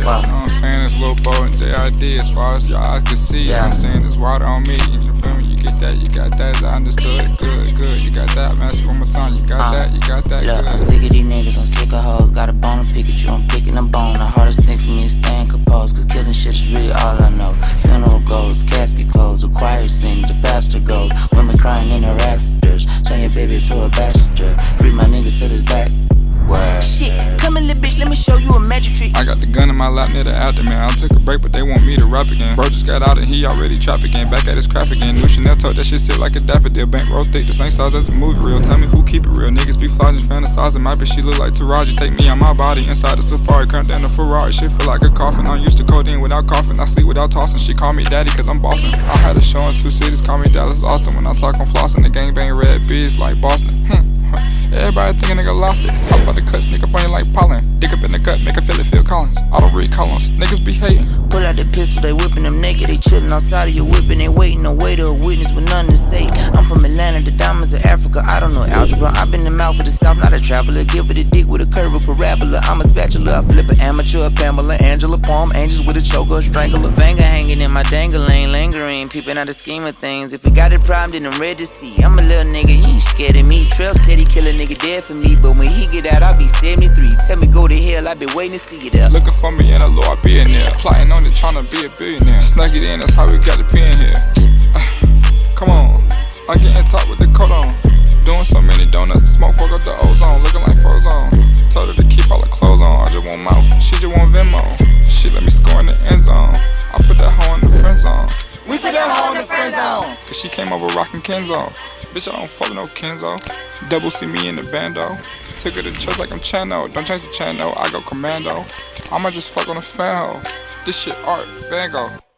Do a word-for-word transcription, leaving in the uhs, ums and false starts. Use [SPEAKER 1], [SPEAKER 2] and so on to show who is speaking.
[SPEAKER 1] know what I'm saying? It's Lil Bo and J I D as far as your eyes can see. Yeah. You know what I'm saying? It's water on me. You feel me? You get that, you got that. I understood. Good, good. You got that. Master one more time. You got uh, that, you got that.
[SPEAKER 2] Look,
[SPEAKER 1] good.
[SPEAKER 2] I'm sick of these niggas. I'm sick of hoes. Got a bone to Pikachu. I'm picking a bone. The hardest thing for me is staying composed. Cause killing shit is really all I know. Funeral goes, casket closed, the choir sings, the pastor goes. Women crying in the rafters. Turn your baby to a bastard. Free my nigga till his back. Word. Shit, come in, little bitch, let me show you a magic trick.
[SPEAKER 1] I got the gun in my lap near the afterman. I'll take a break, but they want me to rap again. Bro just got out and he already trapped again. Back at his craft again. New Chanel told that shit sit like a daffodil. Bankroll thick, the same size as a movie reel. Tell me who keep it real. Niggas be fly just fantasizing. My bitch, she look like Taraji. Take me on my body inside the Safari. Cramp down the Ferrari. Shit feel like a coffin. I'm used to codeine without coughing. I sleep without tossing. She call me daddy cause I'm bossing. I had a show in two cities. Call me Dallas Austin. When I talk, I'm flossing. The gangbang red bees like Boston. Hmm. Everybody think a nigga lost it. Talk about the cuts, nigga brain like pollen. Dick up in the gut, make a feel it Phil Collins. I don't read columns, niggas be hating.
[SPEAKER 2] Pull out the pistol, they whipping them naked. They chillin' outside of your whipping, they waiting no way to a witness with nothing to say. I'm from Atlanta, the diamonds of Africa. I don't know algebra. I've been the mouth of the south, not a traveler. Give it a dick with a curve, a parabola. I'm a spatula, I flip an amateur, a Pamela, Angela, Palm, angels with a choker, a strangler. Banger hanging in my dangling, lingering, peeping out the scheme of things. If you got a problem, then I'm ready to see. I'm a little nigga, you ain't scared of me. Trail said he kill a nigga dead for me, but when he get out, I'll be seventy-three. Tell me go to hell, I been waiting to see you there.
[SPEAKER 1] Looking for me in a law, I be in there. Plotting on it, trying to be a billionaire. Snug it in, that's how we got the pin here. Uh, come on, I get in top with the coat on. Doing so many donuts, the smoke fuck up the ozone. Looking like Frozone. Told her to keep all the clothes on. I just want mouth, she just want Venmo. She let me score in the end zone. I put that hoe in the friend zone.
[SPEAKER 2] We put that hoe in the friend zone.
[SPEAKER 1] Cause she came over rockin' Kenzo. Bitch, I don't fuck with no Kenzo. Double see me in the bando. Took her to church like I'm Chano. Don't change the channel, I go commando. I'ma just fuck on a fan hoe. This shit art, Van Gogh.